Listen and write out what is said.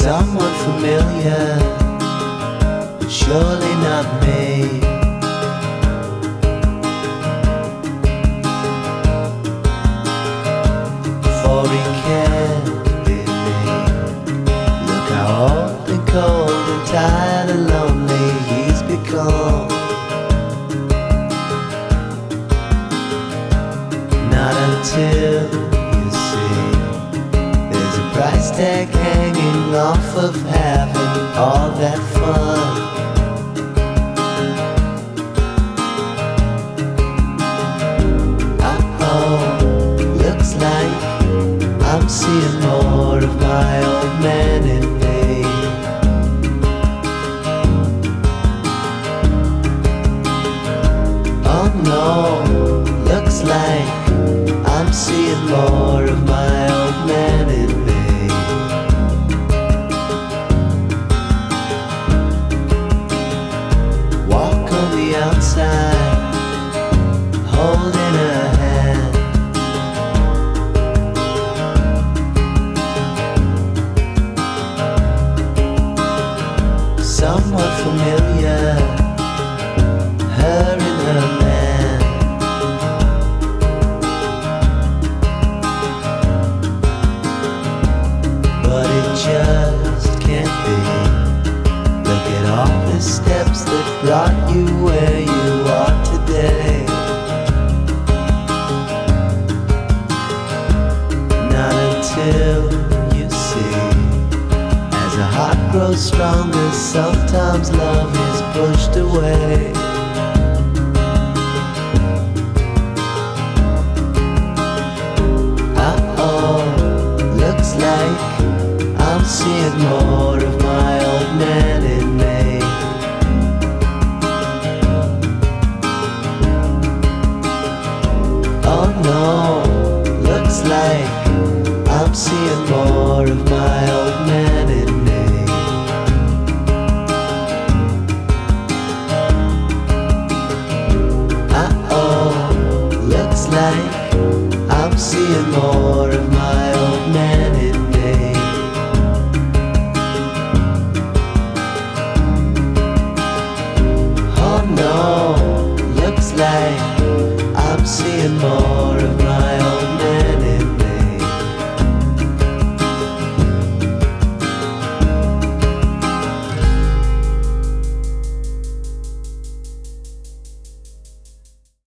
Someone familiar, but surely not me. For he can't be me. Look how old and cold and tired and lonely he's become. Not until you see there's a price tag hanging off of having all that fun. Uh-oh, looks like I'm seeing more of my old man in me. Oh no, looks like I'm seeing more of my old man in me. Walk on the outside, holding a hand. Somewhat familiar, her and her man. But it just can't be. Look at all the steps that brought you where you are today. Not until you see, as a heart grows stronger, sometimes love is pushed away. Looks like I'm seeing more of my old man in me. Oh no, looks like I'm seeing more of my old man in me. Uh-oh, looks like I'm seeing more of